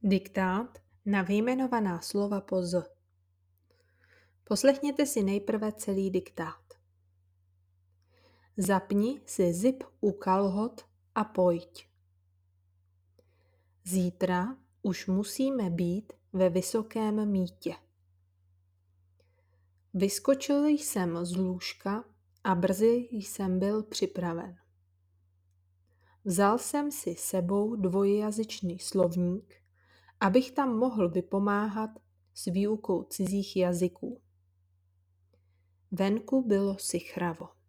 Diktát na vyjmenovaná slova po z. Poslechněte si nejprve celý diktát. Zapni si zip u kalhot a pojď. Zítra už musíme být ve Vysokém Mýtě. Vyskočil jsem z lůžka a brzy jsem byl připraven. Vzal jsem si sebou dvojjazyčný slovník, abych tam mohl vypomáhat s výukou cizích jazyků. Venku bylo sichravo.